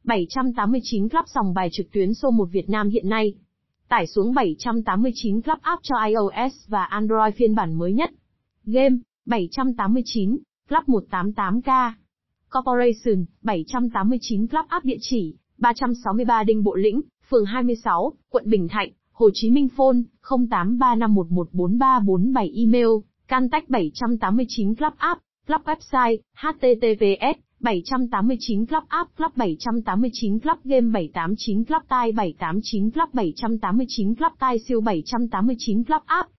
789 Club sòng bài trực tuyến số 1 Việt Nam hiện nay. Tải xuống 789 Club app cho iOS và Android phiên bản mới nhất. Game 789 Club 188K. Corporation 789 Club app địa chỉ 363 Đinh Bộ Lĩnh, phường 26, quận Bình Thạnh, Hồ Chí Minh. Phone 0835114347. Email contact 789 Club app. Club website https 789 Club app. Club 789 Club game 789 Club tai 789 Club 789 Club tai siêu 789 Club app.